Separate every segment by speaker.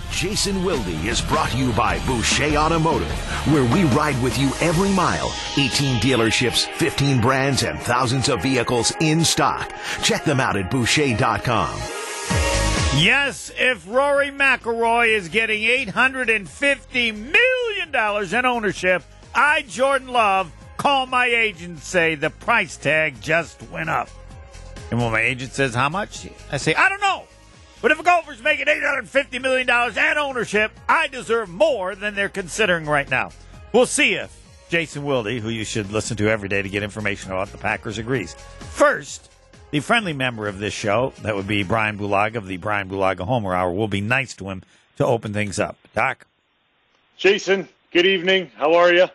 Speaker 1: Jason Wilde is brought to you by Boucher Automotive, where we ride with you every mile. 18 dealerships, 15 brands, and thousands of vehicles in stock. Check them out at Boucher.com.
Speaker 2: Yes, if Rory McIlroy is getting $850 million in ownership, I, Jordan Love, call my agent and say the price tag just went up. And when my agent says how much, I say, I don't know. But if a golfer's making $850 million and ownership, I deserve more than they're considering right now. We'll see if Jason Wilde, who you should listen to every day to get information about the Packers, agrees. First, the friendly member of this show, that would be Brian Bulaga of the Brian Bulaga Homer Hour, will be nice to him to open things up. Doc?
Speaker 3: Jason, good evening. How are you?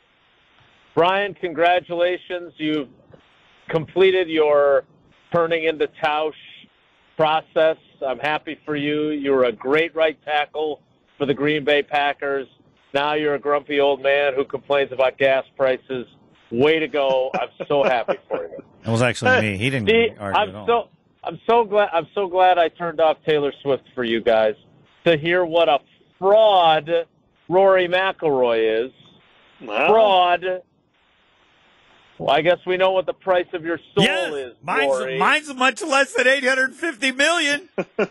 Speaker 4: Brian, congratulations. You've completed your turning into Tausch process. I'm happy for you. You were a great right tackle for the Green Bay Packers. Now you're a grumpy old man who complains about gas prices. Way to go. I'm so happy for you.
Speaker 2: It was actually me. He didn't argue at all.
Speaker 4: I'm so glad I turned off Taylor Swift for you guys to hear what a fraud Rory McIlroy is.
Speaker 3: Well,
Speaker 4: Fraud. Well, I guess we know what the price of your soul is, Rory.
Speaker 2: Mine's much less than $850 million.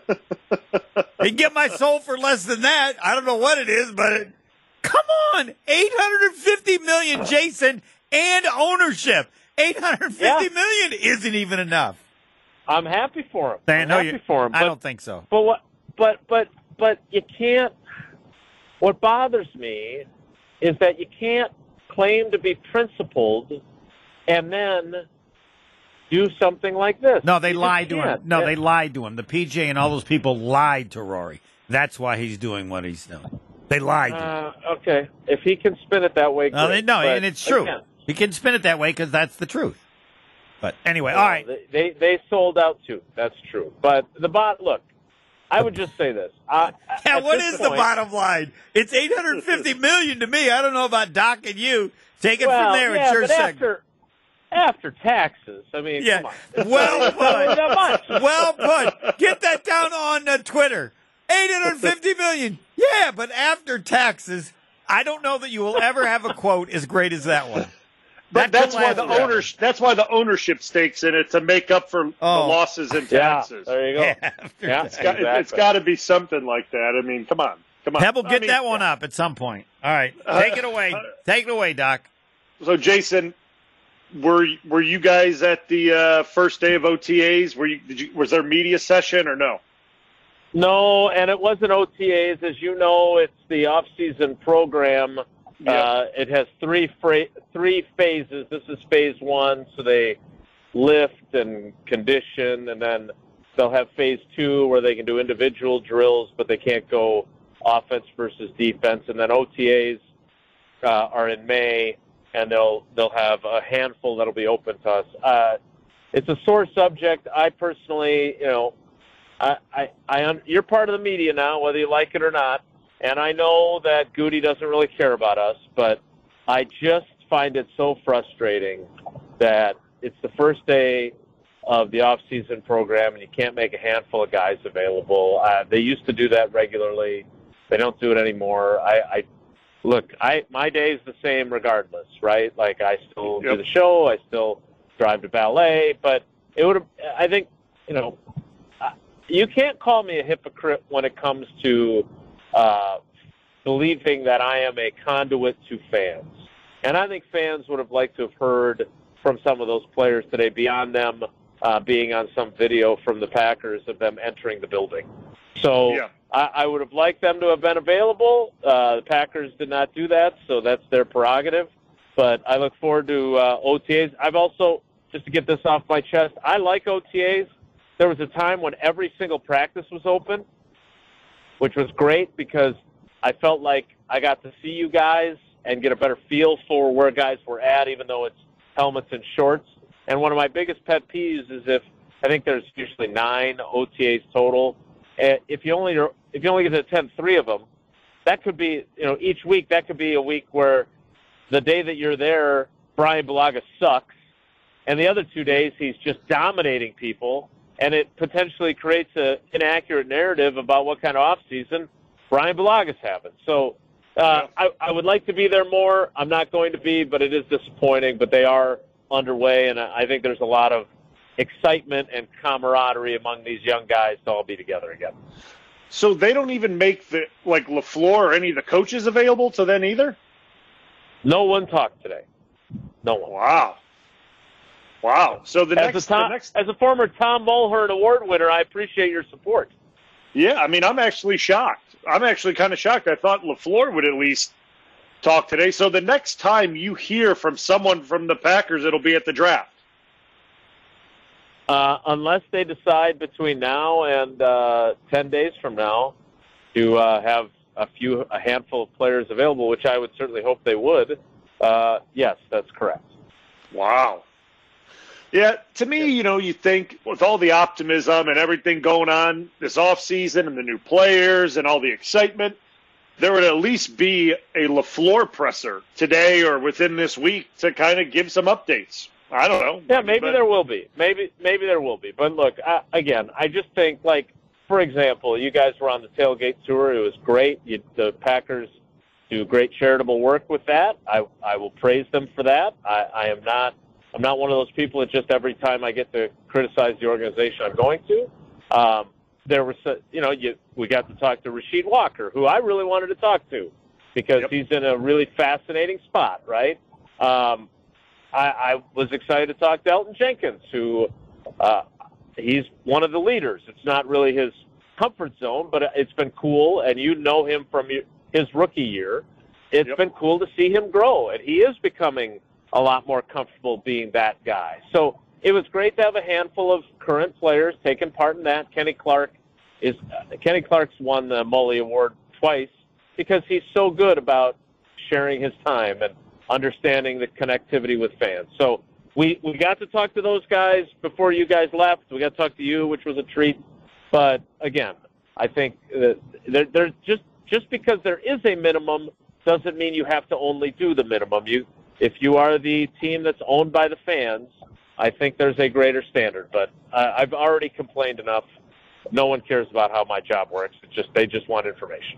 Speaker 2: You can get my soul for less than that. I don't know what it is, but come on, $850 million, Jason, and ownership. $850 million isn't even enough.
Speaker 4: I'm happy for him.
Speaker 2: I don't think so.
Speaker 4: But you can't. What bothers me is that you can't claim to be principled and then do something like this.
Speaker 2: No, they lied to him. No, they lied to him. The PJ and all those people lied to Rory. That's why he's doing what he's doing. They lied to him.
Speaker 4: Okay. If he can spin it that way, great.
Speaker 2: No, and it's true. Again, he can spin it that way because that's the truth. But anyway, all right.
Speaker 4: They sold out too. That's true. But look, I would just say this.
Speaker 2: What is the bottom line? It's $850 million to me. I don't know about Doc and you. Take it from there. It's your segment.
Speaker 4: After taxes, I mean, come on.
Speaker 2: Well put. Well put. Get that down on Twitter. $850 million. Yeah, but after taxes, I don't know that you will ever have a quote as great as that one.
Speaker 3: But that's why the ownership stakes in it to make up for the losses in taxes.
Speaker 4: There you go.
Speaker 3: It's got to be something like that. I mean, come on.
Speaker 2: Pebble, get that one up at some point. All right, take it away. Take it away, Doc.
Speaker 3: So, Jason, were you guys at the first day of OTAs? Was there a media session or no?
Speaker 4: No, and it wasn't OTAs. As you know, it's the off-season program.
Speaker 3: Yeah.
Speaker 4: It has three phases. This is phase one, so they lift and condition, and then they'll have phase two where they can do individual drills, but they can't go offense versus defense. And then OTAs are in May, and they'll have a handful that'll be open to us. It's a sore subject. I personally, you're part of the media now, whether you like it or not. And I know that Goody doesn't really care about us, but I just find it so frustrating that it's the first day of the off-season program and you can't make a handful of guys available. They used to do that regularly. They don't do it anymore. My day is the same regardless, right? Like I still do the show. I still drive to ballet, but I think, you can't call me a hypocrite when it comes to believing that I am a conduit to fans. And I think fans would have liked to have heard from some of those players today beyond them being on some video from the Packers of them entering the building. So I would have liked them to have been available. The Packers did not do that, so that's their prerogative. But I look forward to OTAs. I've also, just to get this off my chest, I like OTAs. There was a time when every single practice was open, which was great because I felt like I got to see you guys and get a better feel for where guys were at, even though it's helmets and shorts. And one of my biggest pet peeves is I think there's usually 9 OTAs total. If you only get to attend 3 of them, that could be, each week, that could be a week where the day that you're there, Brian Bulaga sucks, and the other 2 days he's just dominating people, and it potentially creates an inaccurate narrative about what kind of offseason Brian Bulagas haven't. So I would like to be there more. I'm not going to be, but it is disappointing. But they are underway, and I think there's a lot of excitement and camaraderie among these young guys to all be together again.
Speaker 3: So they don't even make LaFleur or any of the coaches available to then either?
Speaker 4: No one talked today. No one.
Speaker 3: Wow. So
Speaker 4: as a former Tom Mulhern Award winner, I appreciate your support.
Speaker 3: Yeah, I mean, I'm actually shocked. I'm actually kind of shocked. I thought LaFleur would at least talk today. So the next time you hear from someone from the Packers, it'll be at the draft.
Speaker 4: Unless they decide between now and 10 days from now to have a handful of players available, which I would certainly hope they would. Yes, that's correct.
Speaker 3: Wow. Yeah, to me, you think with all the optimism and everything going on this offseason and the new players and all the excitement, there would at least be a LaFleur presser today or within this week to kind of give some updates. I don't know.
Speaker 4: Yeah, maybe there will be. Maybe there will be. But look, again, I just think, for example, you guys were on the tailgate tour. It was great. The Packers do great charitable work with that. I will praise them for that. I'm not one of those people that just every time I get to criticize the organization, I'm going to. There was, we got to talk to Rasheed Walker, who I really wanted to talk to because he's in a really fascinating spot, right? I was excited to talk to Elton Jenkins, who he's one of the leaders. It's not really his comfort zone, but it's been cool, and you know him from his rookie year. It's been cool to see him grow, and he is becoming a lot more comfortable being that guy. So it was great to have a handful of current players taking part in that. Kenny Clark's won the Mully Award twice because he's so good about sharing his time and understanding the connectivity with fans. So we got to talk to those guys before you guys left. We got to talk to you, which was a treat. But again, I think there's just because there is a minimum doesn't mean you have to only do the minimum. If you are the team that's owned by the fans, I think there's a greater standard. But I've already complained enough. No one cares about how my job works. They just want information.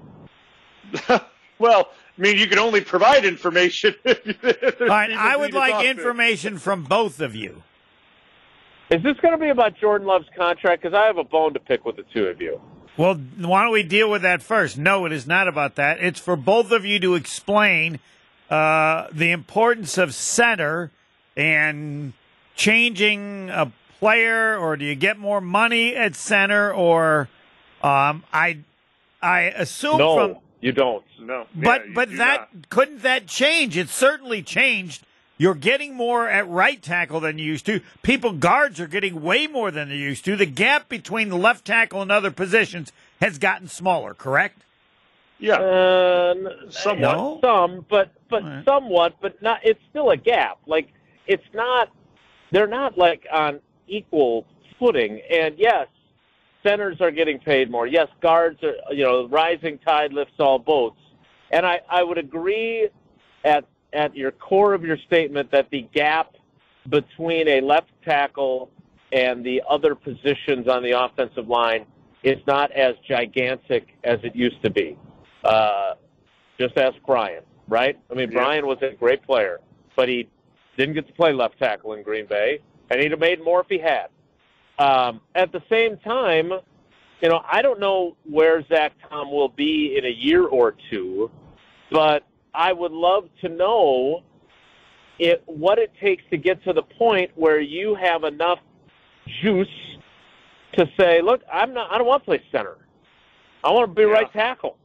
Speaker 3: Well, I mean, you can only provide information.
Speaker 2: All right, I would like information from both of you.
Speaker 4: Is this going to be about Jordan Love's contract? Because I have a bone to pick with the two of you.
Speaker 2: Well, why don't we deal with that first? No, it is not about that. It's for both of you to explain the importance of center and changing a player, or do you get more money at center, or I assume
Speaker 4: no, you don't.
Speaker 3: No,
Speaker 2: but couldn't that change? It certainly changed. You're getting more at right tackle than you used to. Guards are getting way more than they used to. The gap between the left tackle and other positions has gotten smaller, correct?
Speaker 3: Yeah. Somewhat.
Speaker 2: No?
Speaker 4: But right. Somewhat, but not. It's still a gap. It's not. They're not on equal footing. And yes, centers are getting paid more. Yes, guards are. Rising tide lifts all boats. And I would agree at your core of your statement that the gap between a left tackle and the other positions on the offensive line is not as gigantic as it used to be. Just ask Brian, right? I mean, Brian was a great player, but he didn't get to play left tackle in Green Bay, and he'd have made more if he had. At the same time, I don't know where Zach Tom will be in a year or two, but I would love to know what it takes to get to the point where you have enough juice to say, look, I don't want to play center. I want to be right tackle.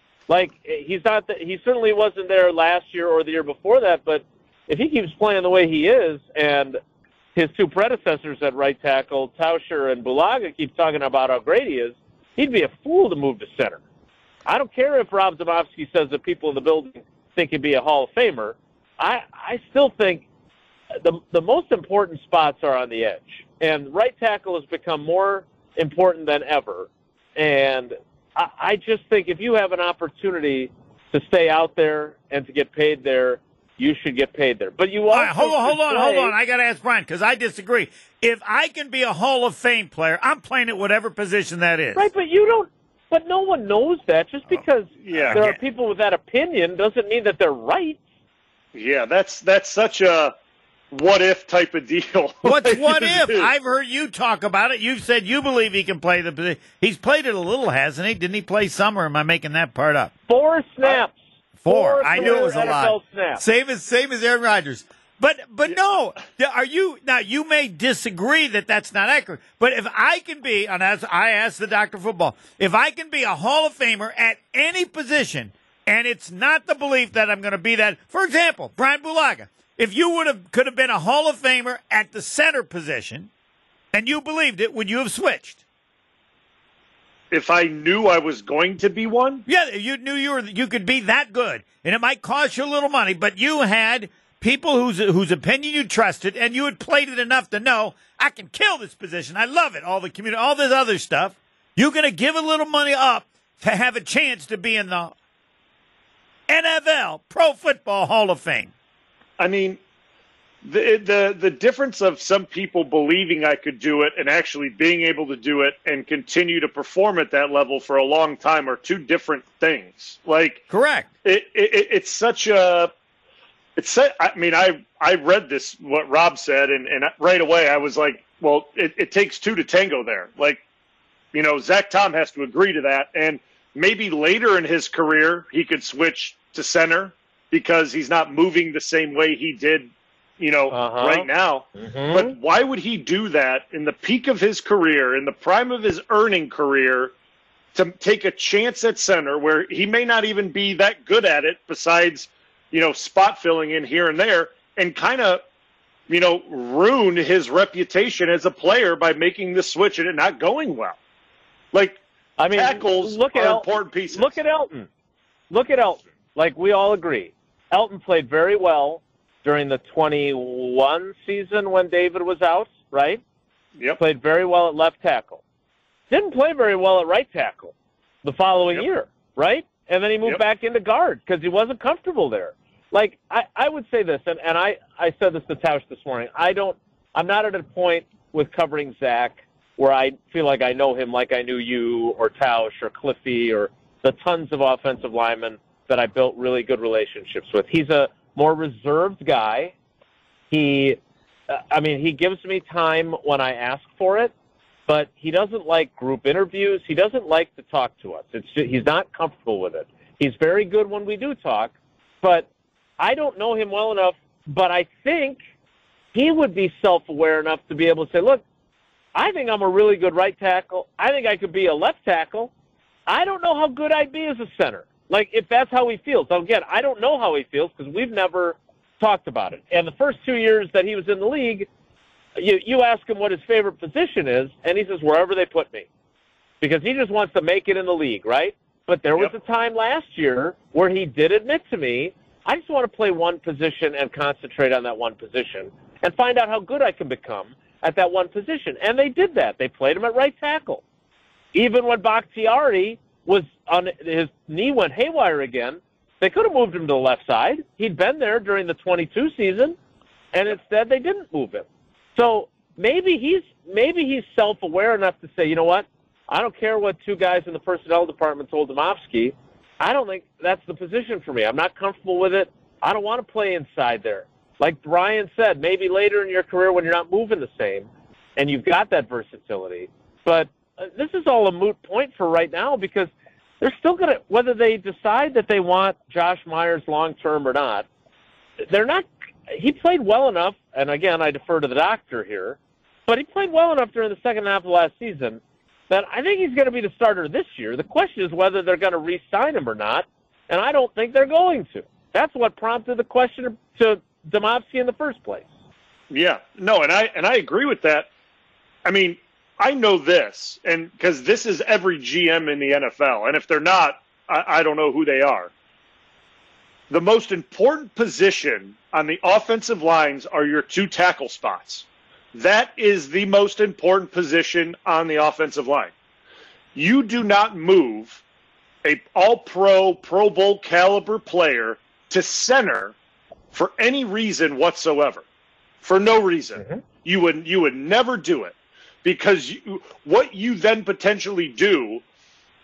Speaker 4: He certainly wasn't there last year or the year before that, but if he keeps playing the way he is and his two predecessors at right tackle, Tauscher and Bulaga, keep talking about how great he is, he'd be a fool to move to center. I don't care if Rob Domofsky says that people in the building think he'd be a Hall of Famer. I still think the most important spots are on the edge. And right tackle has become more important than ever. And I just think if you have an opportunity to stay out there and to get paid there, you should get paid there. But you also
Speaker 2: hold on. I got to ask Brian because I disagree. If I can be a Hall of Fame player, I'm playing at whatever position that is.
Speaker 4: Right, but you But no one knows that. Just because
Speaker 3: Yeah.
Speaker 4: there are people with that opinion doesn't mean that they're right.
Speaker 3: Yeah, that's such a what-if type of deal.
Speaker 2: What's what if? I've heard you talk about it. You've said you believe he can play the position. He's played it a little, hasn't he? Didn't he play some, or am I making that part up?
Speaker 4: 4 snaps.
Speaker 2: 4. I knew it was a
Speaker 4: NFL
Speaker 2: lot.
Speaker 4: snaps.
Speaker 2: Same as Aaron Rodgers. But no, are you now? You may disagree that that's not accurate. But if I can be, and as I asked the Dr. Football, if I can be a Hall of Famer at any position, and it's not the belief that I'm going to be that. For example, Brian Bulaga, if you could have been a Hall of Famer at the center position, and you believed it, would you have switched?
Speaker 3: If I knew I was going to be one?
Speaker 2: Yeah, you knew you could be that good, and it might cost you a little money, but you had people whose opinion you trusted, and you had played it enough to know I can kill this position. I love it. All the community, all this other stuff. You're going to give a little money up to have a chance to be in the NFL Pro Football Hall of Fame.
Speaker 3: I mean, the difference of some people believing I could do it and actually being able to do it and continue to perform at that level for a long time are two different things. Like,
Speaker 2: correct.
Speaker 3: It's such a. I mean, I read this, what Rob said, and right away I was like, well, it takes two to tango there. Like, you know, Zach Tom has to agree to that. And maybe later in his career he could switch to center because he's not moving the same way he did, you know, right now. Mm-hmm. But why would he do that in the peak of his career, in the prime of his earning career, to take a chance at center where he may not even be that good at it besides – you know, spot filling in here and there, and kind of, you know, ruin his reputation as a player by making the switch and it not going well. Like, I mean, tackles are important pieces.
Speaker 4: Look at Elton. Like, we all agree. Elton played very well during the 21 season when David was out, right?
Speaker 3: Yep.
Speaker 4: Played very well at left tackle. Didn't play very well at right tackle the following year, right? And then he moved back into guard because he wasn't comfortable there. Like, I would say this, and I said this to Tausch this morning. I'm not at a point with covering Zach where I feel like I know him like I knew you or Tausch or Cliffy or the tons of offensive linemen that I built really good relationships with. He's a more reserved guy. He gives me time when I ask for it, but he doesn't like group interviews. He doesn't like to talk to us. He's not comfortable with it. He's very good when we do talk, but I don't know him well enough, but I think he would be self-aware enough to be able to say, look, I think I'm a really good right tackle. I think I could be a left tackle. I don't know how good I'd be as a center. Like, if that's how he feels. Now, again, I don't know how he feels because we've never talked about it. And the first 2 years that he was in the league, you ask him what his favorite position is, and he says, wherever they put me. Because he just wants to make it in the league, right? But there was a time last year where he did admit to me, I just want to play one position and concentrate on that one position and find out how good I can become at that one position. And they did that. They played him at right tackle. Even when Bakhtiari was on his knee went haywire again, they could have moved him to the left side. He'd been there during the 22 season, and instead they didn't move him. So maybe he's self-aware enough to say, you know what, I don't care what two guys in the personnel department told Domofsky. I don't think that's the position for me. I'm not comfortable with it. I don't want to play inside there. Like Brian said, maybe later in your career when you're not moving the same and you've got that versatility. But this is all a moot point for right now because they're still going to, whether they decide that they want Josh Myers long-term or not, they're not, he played well enough, and again, I defer to the doctor here, but he played well enough during the second half of last season that I think he's going to be the starter this year. The question is whether they're going to re-sign him or not, and I don't think they're going to. That's what prompted the question to Domofsky in the first place.
Speaker 3: Yeah, no, and I agree with that. I mean, I know this, and because this is every GM in the NFL, and if they're not, I don't know who they are. The most important position on the offensive lines are your two tackle spots. That is the most important position on the offensive line. You do not move a all-pro, Pro Bowl caliber player to center for any reason whatsoever. For no reason. Mm-hmm. You would never do it. Because what you then potentially do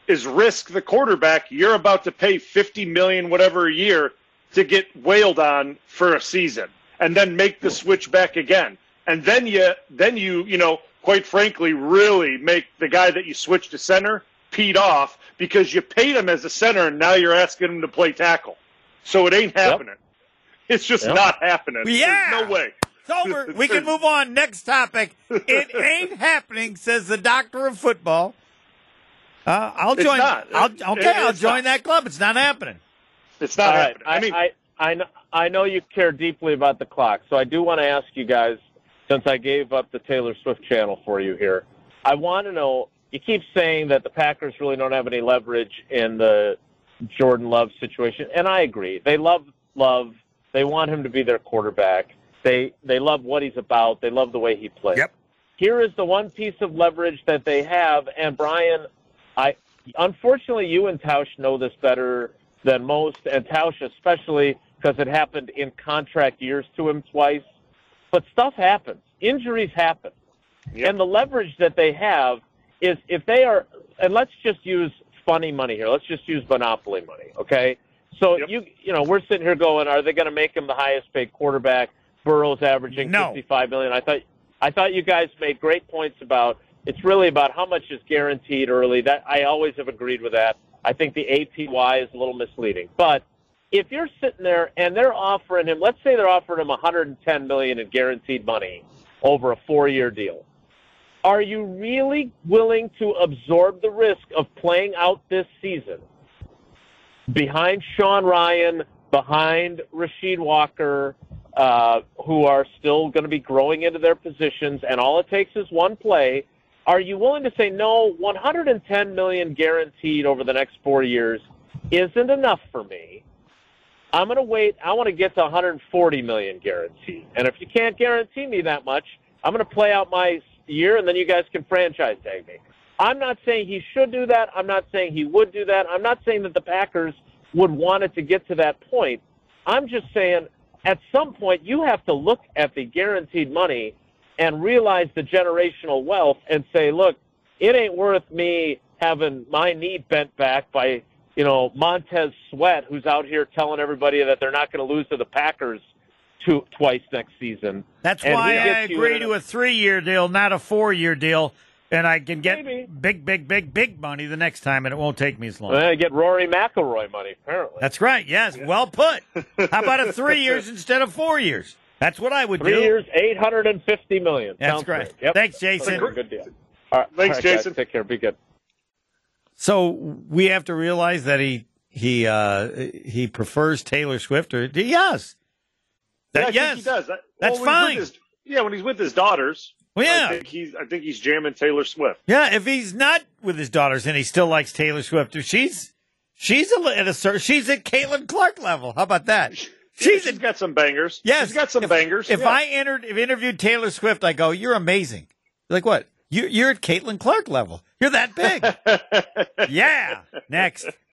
Speaker 3: is risk the quarterback you're about to pay $50 million whatever a year to get wailed on for a season, and then make the switch back again. And then you quite frankly, really make the guy that you switched to center peed off because you paid him as a center and now you're asking him to play tackle. So it ain't happening. Yep. It's just not happening.
Speaker 2: Yeah.
Speaker 3: There's no way.
Speaker 2: It's over. We can move on. Next topic. It ain't happening, says the doctor of football. I'll join. I'll join that club. It's not happening.
Speaker 3: It's not happening.
Speaker 4: I know you care deeply about the clock, so I do want to ask you guys, since I gave up the Taylor Swift channel for you here, I want to know, you keep saying that the Packers really don't have any leverage in the Jordan Love situation, and I agree. They love Love. They want him to be their quarterback. They love what he's about. They love the way he plays.
Speaker 2: Yep.
Speaker 4: Here is the one piece of leverage that they have, and Brian, unfortunately, you and Tausch know this better than most, and Tausch especially because it happened in contract years to him twice. But stuff happens. Injuries happen. Yep. And the leverage that they have is if they are, and let's just use funny money here. Let's just use monopoly money, okay? So, we're sitting here going, are they going to make him the highest paid quarterback? Burrow's averaging $55 million. I thought you guys made great points about it's really about how much is guaranteed early. That I always have agreed with that. I think the APY is a little misleading. But if you're sitting there and they're offering him, let's say they're offering him $110 million in guaranteed money over a 4-year deal, are you really willing to absorb the risk of playing out this season behind Sean Ryan, behind Rasheed Walker, who are still going to be growing into their positions, and all it takes is one play? Are you willing to say, no, $110 million guaranteed over the next 4 years isn't enough for me? I'm going to wait. I want to get to $140 million guaranteed. And if you can't guarantee me that much, I'm going to play out my year, and then you guys can franchise tag me. I'm not saying he should do that. I'm not saying he would do that. I'm not saying that the Packers would want it to get to that point. I'm just saying at some point you have to look at the guaranteed money and realize the generational wealth and say, look, it ain't worth me having my knee bent back by, Montez Sweat, who's out here telling everybody that they're not going to lose to the Packers twice next season.
Speaker 2: That's why I agree to a 3-year deal, not a 4-year deal, and I can get big money the next time, and it won't take me as long.
Speaker 4: I get Rory McIlroy money, apparently.
Speaker 2: That's right, yes, well put. How about a 3 years instead of 4 years? That's what I would do.
Speaker 4: 3 years, $850 million.
Speaker 2: That's
Speaker 4: Sounds
Speaker 2: great.
Speaker 4: Yep.
Speaker 2: Thanks, Jason.
Speaker 4: Good deal. All right.
Speaker 3: Thanks, Jason.
Speaker 4: Guys, take care. Be good.
Speaker 2: So we have to realize that he prefers Taylor Swift, or yes,
Speaker 3: I think he does.
Speaker 2: That's fine.
Speaker 3: When he's with his daughters.
Speaker 2: Well, yeah,
Speaker 3: I think he's jamming Taylor Swift.
Speaker 2: Yeah, if he's not with his daughters and he still likes Taylor Swift, or she's at Caitlin Clark level. How about that?
Speaker 3: She's got some bangers.
Speaker 2: Yes,
Speaker 3: she's got some bangers.
Speaker 2: If I interviewed Taylor Swift, I go, "You're amazing." Like what? You're at Caitlin Clark level. You're that big. Yeah. Next.